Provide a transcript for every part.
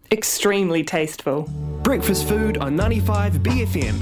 extremely tasteful. Breakfast food on 95 BFM.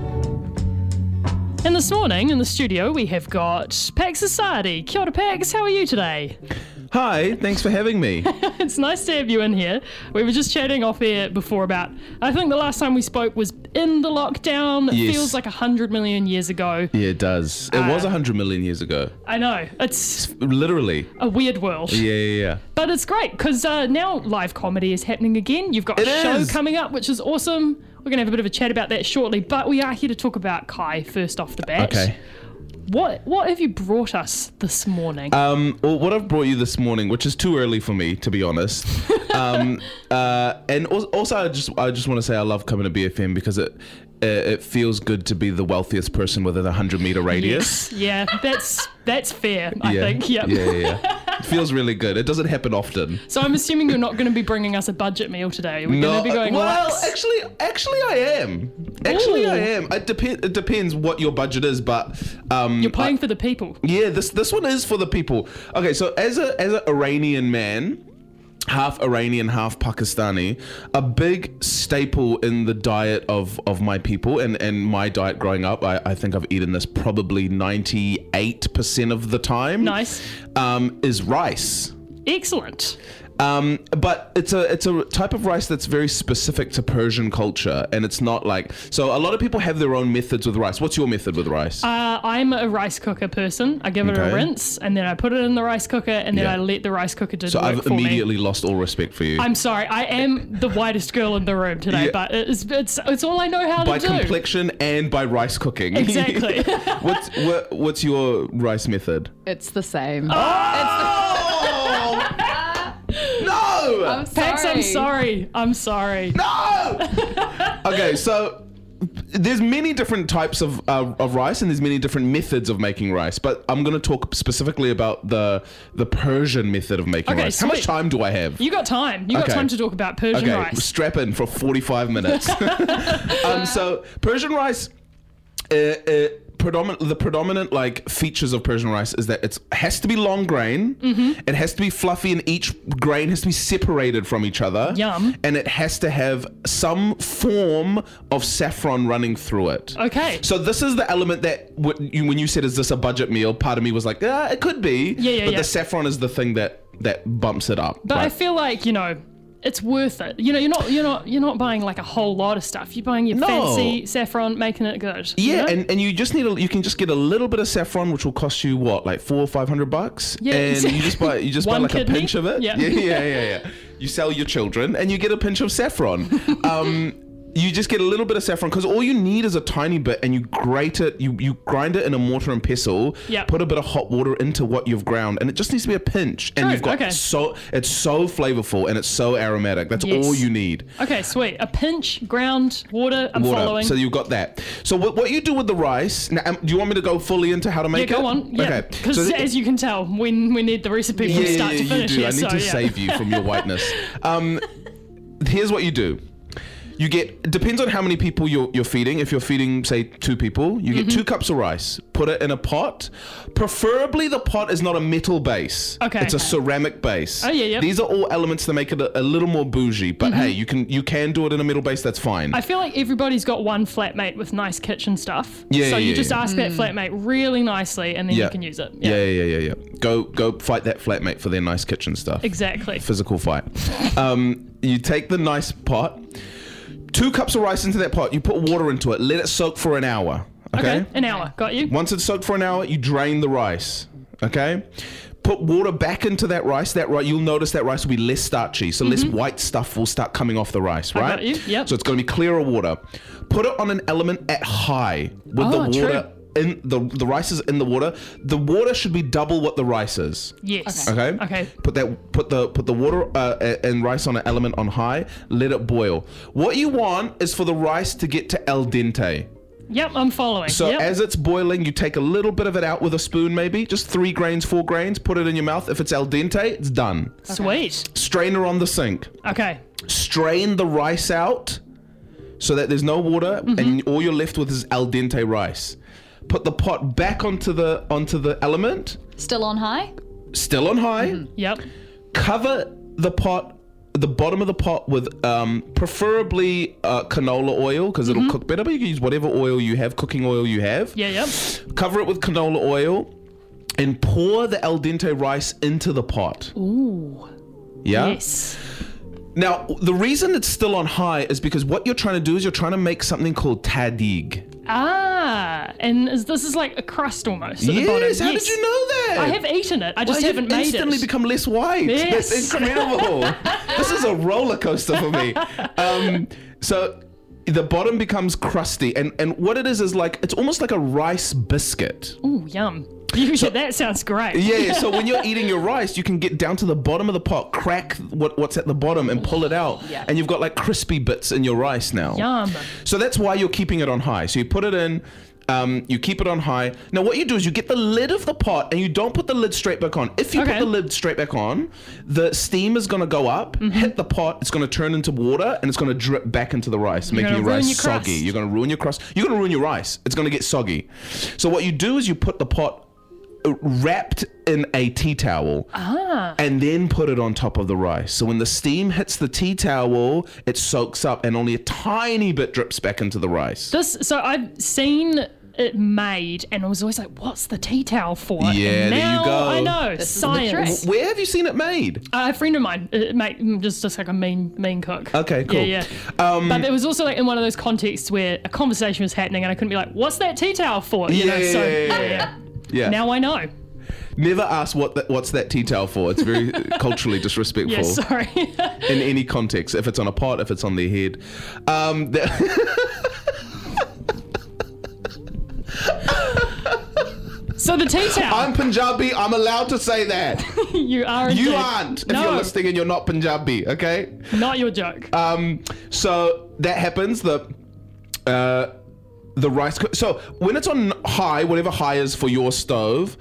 And this morning in the studio we have got Pax Society. Kia ora, Pax, how are you today? Hi, thanks for having me. It's nice to have you in here. We were just chatting off air before about, I think the last time we spoke was in the lockdown. It Yes. feels like 100 million years ago. Yeah, it does. It was 100 million years ago. I know, it's Literally. a weird world. Yeah. But it's great because now live comedy is happening again. You've got a It show is. coming up, which is awesome. We're going to have a bit of a chat about that shortly, but we are here to talk about Kai first off the bat. Okay. What have you brought us this morning? Well, what I've brought you this morning, which is too early for me, to be honest. And also, I just want to say I love coming to BFM because it feels good to be the wealthiest person within a 100-meter radius. Yes. Yeah, that's fair, I Yeah. think. Yep. Yeah. It feels really good. It doesn't happen often. So I'm assuming you're not going to be bringing us a budget meal today. We're going to be going well, lax. actually, I am. Actually, I am. It depends what your budget is, but You're paying for the people. yeah, this one is for the people. Okay, so as an Iranian man, half Iranian, half Pakistani, a big staple in the diet of my people and my diet growing up, I think I've eaten this probably 98% of the time. Nice. Is rice. Excellent. But it's a type of rice that's very specific to Persian culture, and it's not like, so a lot of people have their own methods with rice. What's your method with rice? I'm a rice cooker person. I give it a Okay. rinse, and then I put it in the rice cooker, and then Yeah. I let the rice cooker do So the work I've for me. immediately lost all respect for you. I'm sorry, I am the whitest girl in the room today, Yeah. but it's all I know how by to do. complexion and by rice cooking. Exactly. What's your rice method? It's the same. No! I'm sorry. Pax, I'm sorry. No! Okay, so there's many different types of rice, and there's many different methods of making rice. But I'm going to talk specifically about the Persian method of making Okay, rice. How much sweet. do I have? You got time. You got Okay. time to talk about Persian Okay, rice. strap in for 45 minutes. So Persian rice, the predominant like features of Persian rice is that it has to be long grain, it has to be fluffy, and each grain has to be separated from each other. Yum. And it has to have some form of saffron running through it. Okay. So this is the element that when you said, is this a budget meal? Part of me was like, it could be. Yeah, But yeah. the saffron is the thing that bumps it up. But I right? feel like, it's worth it. You're not buying like a whole lot of stuff. You're buying your No. fancy saffron, making it good. Yeah, you know? and you just you can just get a little bit of saffron, which will cost you what, like $400 or $500? Yeah, and exactly. you just buy One like kidney? a pinch of it. Yeah. Yeah. You sell your children, and you get a pinch of saffron. You just get a little bit of saffron because all you need is a tiny bit, and you grate it. You grind it in a mortar and pestle. Yep. Put a bit of hot water into what you've ground, and it just needs to be a pinch. And True, you've got okay. it's so flavorful and it's so aromatic. That's Yes. all you need. Okay, sweet. A pinch, ground, water. I'm Water. following. So you've got that. So what you do with the rice? Now, do you want me to go fully into how to Yeah, make it? go on. Yeah, Okay. because So as you can tell, we need the recipe from start to finish. you do. Here, I need so, to yeah. save you from your whiteness. Here's what you do. You get, depends on how many people you're feeding. If you're feeding, say, 2 people, you Mm-hmm. get 2 cups of rice. Put it in a pot. Preferably the pot is not a metal base. Okay. It's a ceramic base. Oh, yeah, yeah. These are all elements to make it a little more bougie. But hey, you can do it in a metal base. That's fine. Mm-hmm. I feel like everybody's got one flatmate with nice kitchen stuff. Yeah, So yeah, you yeah, just yeah. ask that flatmate really nicely, and then you can use it. Yeah. Go fight that flatmate for their nice kitchen stuff. Exactly. Physical fight. You take the nice pot, 2 cups of rice into that pot. You put water into it. Let it soak for an hour. Okay. An hour. Got you. Once it's soaked for an hour, you drain the rice. Okay. Put water back into that rice. You'll notice that rice will be less starchy, so less white stuff will start coming off the rice. Right. got you, yep. So it's going to be clearer water. Put it on an element at high with the water. True. In the rice is in the water. The water should be double what the rice is. Yes. Okay. Put the water and rice on an element on high. Let it boil. What you want is for the rice to get to al dente. Yep, I'm following. So yep. as it's boiling, you take a little bit of it out with a spoon, maybe just 3 grains, 4 grains. Put it in your mouth. If it's al dente, it's done. Sweet. Strainer on the sink. Okay. Strain the rice out so that there's no water, and all you're left with is al dente rice. Put the pot back onto the element, Still on high? still on high. Yep. Cover the pot the bottom of the pot with preferably canola oil, because it'll cook better, but you can use whatever oil you have, cooking oil you have. Yeah. Cover it with canola oil and pour the al dente rice into the pot. Ooh. Yeah? Yes. Now, the reason it's still on high is because what you're trying to do is you're trying to make something called tadig. And this is like a crust almost at the bottom. Yes, how did you know that? I have eaten it. I just haven't made it. You've instantly become less white. Yes. That's incredible. This is a roller coaster for me. So the bottom becomes crusty, and what it is like, it's almost like a rice biscuit. Ooh, yum. That sounds great. Yeah, so when you're eating your rice, you can get down to the bottom of the pot, crack what's at the bottom and pull it out. Yeah. And you've got like crispy bits in your rice now. Yum. So that's why you're keeping it on high. So you put it in, you keep it on high. Now what you do is you get the lid of the pot and you don't put the lid straight back on. If you put the lid straight back on, the steam is going to go up, hit the pot, it's going to turn into water, and it's going to drip back into the rice, making your rice soggy. You're going to ruin your crust. You're going to ruin your rice. It's going to get soggy. So what you do is you put the pot wrapped in a tea towel and then put it on top of the rice. So when the steam hits the tea towel, it soaks up and only a tiny bit drips back into the rice. So I've seen it made and I was always like, what's the tea towel for? Yeah, and there you now go. I know. This is the trick. Science. Where have you seen it made? A friend of mine, just like a mean cook. Okay, cool. Yeah. But it was also like in one of those contexts where a conversation was happening and I couldn't be like, what's that tea towel for? You know? So, Yeah. now I know. Never ask what's that tea towel for. It's very culturally disrespectful. Yeah, sorry. In any context, if it's on a pot, if it's on their head. So the tea towel. I'm Punjabi. I'm allowed to say that. You are. You indeed. aren't. If No. you're listening and you're not Punjabi, okay? Not your joke. So that happens. The rice. So when it's on high, whatever high is for your stove,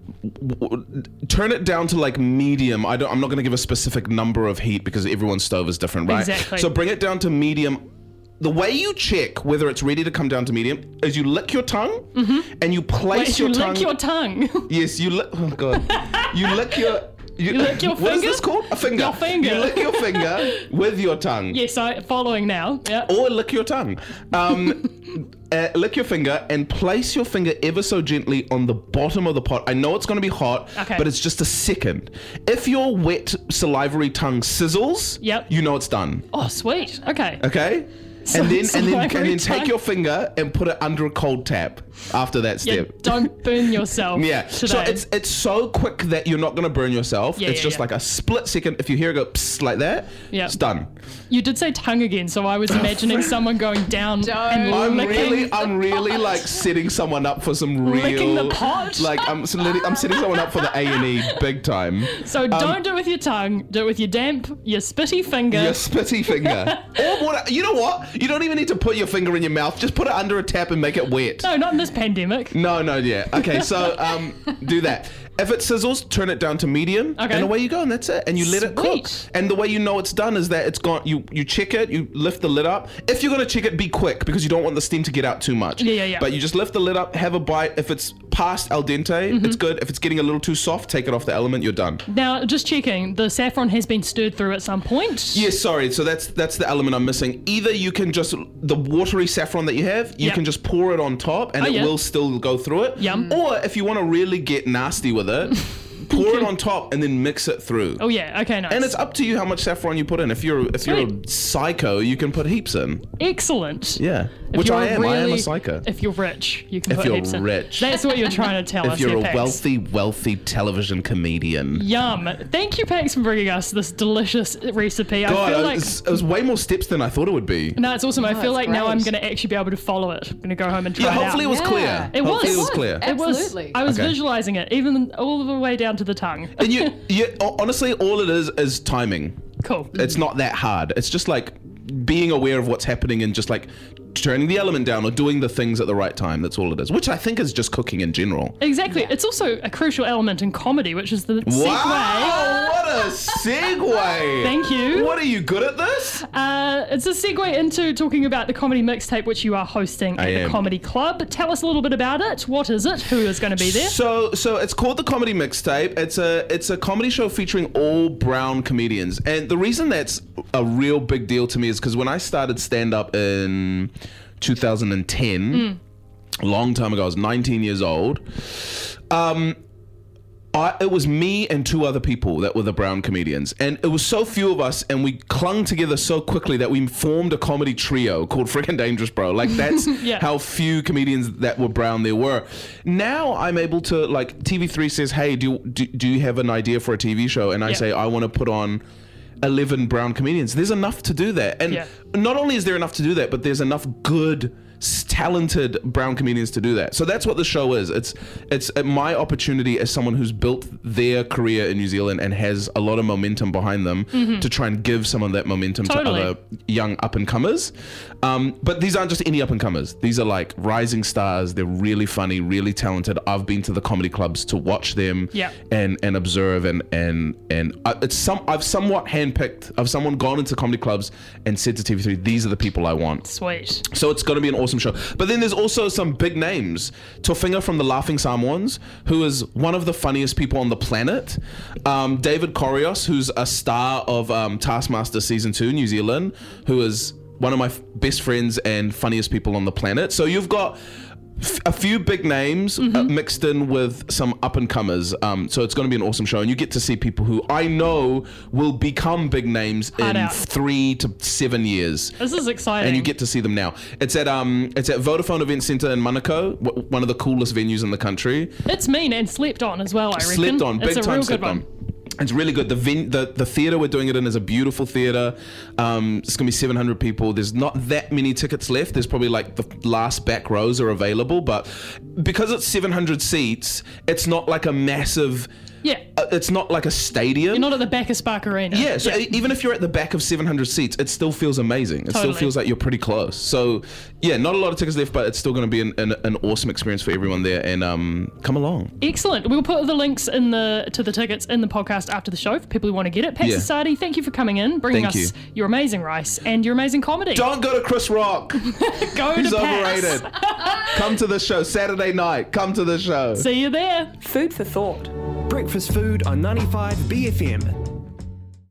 turn it down to like medium. I'm not going to give a specific number of heat because everyone's stove is different, right? Exactly. So bring it down to medium. The way you check whether it's ready to come down to medium is you lick your tongue and you place your tongue. Lick your tongue. Yes, you lick. Oh god. You lick your. You lick your What is finger? this called? A finger. Your finger. You lick your finger with your tongue. Yes, I'm following now. Yeah. Or lick your tongue. Lick your finger and place your finger ever so gently on the bottom of the pot. I know it's going to be hot, but it's just a second. If your wet salivary tongue sizzles, you know it's done. Oh, sweet. Okay. Okay? And then take your finger and put it under a cold tap after that step. Yeah, don't burn yourself. Yeah. Today. So it's so quick that you're not going to burn yourself. It's just like a split second. If you hear it go psst like that, it's done. You did say tongue again, so I was imagining someone going down and I'm really like setting someone up for some real licking the pot. Like I'm setting someone up for the A&E big time. So don't do it with your tongue. Do it with your spitty finger. Your spitty finger. Or what? You know what? You don't even need to put your finger in your mouth. Just put it under a tap and make it wet. No, not in this pandemic. No, yeah. Okay, so do that. If it sizzles, turn it down to medium, and away you go, and that's it. And you let it cook. And the way you know it's done is that it's gone. You check it, you lift the lid up. If you're gonna check it, be quick because you don't want the steam to get out too much. Yeah. But you just lift the lid up, have a bite. If it's past al dente, it's good. If it's getting a little too soft, take it off the element. You're done. Now, just checking, the saffron has been stirred through at some point. Yes, sorry. So that's the element I'm missing. Either you can just the watery saffron that you have, you can just pour it on top, and it will still go through it. Yum. Or if you want to really get nasty with it. Pour it on top and then mix it through. Oh yeah, okay, nice. And it's up to you how much saffron you put in. If you're a psycho, you can put heaps in. Excellent. Yeah, which I am. I am a psycho. If you're rich, you can put heaps in. If you're rich. That's what you're trying to tell us. If you're here, a wealthy television comedian. Yum. Thank you, Pax, for bringing us this delicious recipe. God, I feel like it was way more steps than I thought it would be. No, it's awesome. I feel like now I'm great. going to actually be able to follow it. I'm going to go home and try it out. Hopefully it was clear. It was. Hopefully it was clear. Absolutely. I was visualizing it, even all the way down to the tongue. And you honestly, all it is timing. Cool. It's not that hard. It's just like being aware of what's happening and just like turning the element down or doing the things at the right time. That's all it is, which I think is just cooking in general. Exactly. It's also a crucial element in comedy, which is the segue. Wow, what a segue. Thank you. What are you good at this? It's a segue into talking about the comedy mixtape, which you are hosting at the Comedy Club. Tell us a little bit about it. What is it? Who is going to be there? So it's called the Comedy Mixtape. It's a comedy show featuring all brown comedians. And the reason that's a real big deal to me is because when I started stand-up in 2010, a long time ago, I was 19 years old. It was me and two other people that were the brown comedians, and it was so few of us, and we clung together so quickly that we formed a comedy trio called Frickin' Dangerous Bro. Like, that's how few comedians that were brown there were. Now I'm able to, like, TV3 says, hey, do you have an idea for a TV show? And I say, I want to put on 11 brown comedians. There's enough to do that. And not only is there enough to do that, but there's enough good, talented brown comedians to do that. So that's what the show is. It's my opportunity as someone who's built their career in New Zealand and has a lot of momentum behind them to try and give some of that momentum to other young up-and-comers. But these aren't just any up-and-comers. These are like rising stars. They're really funny, really talented. I've been to the comedy clubs to watch them and observe and I've somewhat handpicked. I've someone gone into comedy clubs and said to TV3, these are the people I want. Sweet. So it's going to be an awesome show. But then there's also some big names. Tofinga from the Laughing Samoans, who is one of the funniest people on the planet. David Korios, who's a star of Taskmaster Season 2, New Zealand, who is one of my best friends and funniest people on the planet. So you've got a few big names mixed in with some up-and-comers. So it's going to be an awesome show. And you get to see people who I know will become big names in 3 to 7 years. This is exciting. And you get to see them now. It's at Vodafone Event Centre in Manukau, one of the coolest venues in the country. It's mean and slept on as well, I reckon. Slept on, big it's a time real slept good on. one. It's really good. The theatre we're doing it in is a beautiful theatre. It's going to be 700 people. There's not that many tickets left. There's probably like the last back rows are available. But because it's 700 seats, it's not like a massive... it's not like a stadium. You're not at the back of Spark Arena. Yeah, so even if you're at the back of 700 seats, it still feels amazing. It still feels like you're pretty close. So, yeah, not a lot of tickets left, but it's still going to be an awesome experience for everyone there. And come along. Excellent. We'll put the links to the tickets in the podcast after the show for people who want to get it. Pat Society, thank you for coming in, bringing us your amazing rice and your amazing comedy. Don't go to Chris Rock. He's overrated. Come to the show Saturday night. Come to the show. See you there. Food for thought. Breakfast food on 95 BFM.